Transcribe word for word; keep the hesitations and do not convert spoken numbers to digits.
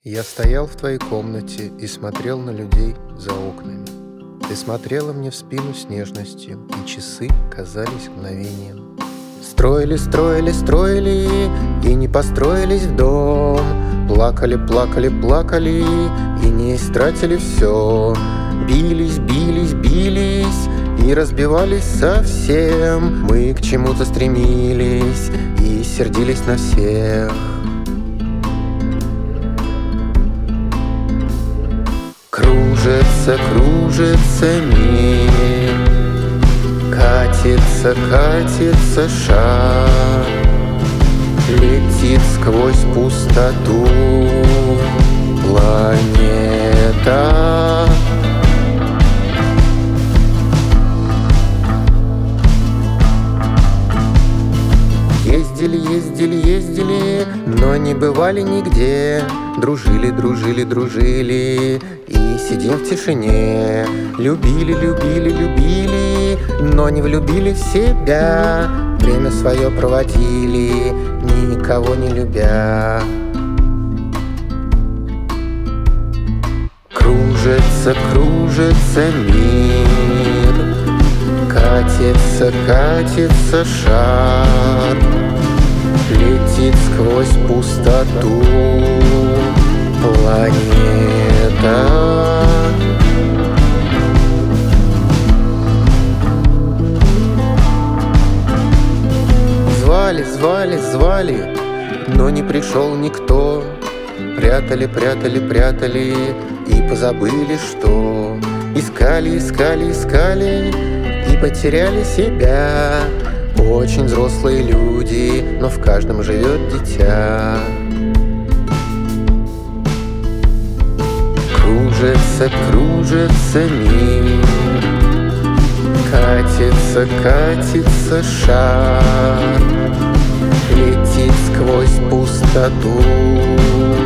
Я стоял в твоей комнате и смотрел на людей за окнами. Ты смотрела мне в спину с нежностью, и часы казались мгновением. Строили, строили, строили, и не построились в дом. Плакали, плакали, плакали, и не истратили все. Бились, бились, бились, и разбивались совсем. Мы к чему-то стремились и сердились на всех. Кружится, кружится мир, катится, катится шар, летит сквозь пустоту планета. Ездили, ездили, ездили, но не бывали нигде. Дружили, дружили, дружили, и сидим в тишине. Любили, любили, любили, но не влюбили в себя. Время свое проводили, никого не любя. Кружится, кружится мир, катится, катится шар, летит сквозь пустоту планета. Звали, звали, звали, но не пришел никто. Прятали, прятали, прятали и позабыли, что искали, искали, искали и потеряли себя. Очень взрослые люди, но в каждом живет дитя. Кружится, кружится мир, катится, катится шар, летит сквозь пустоту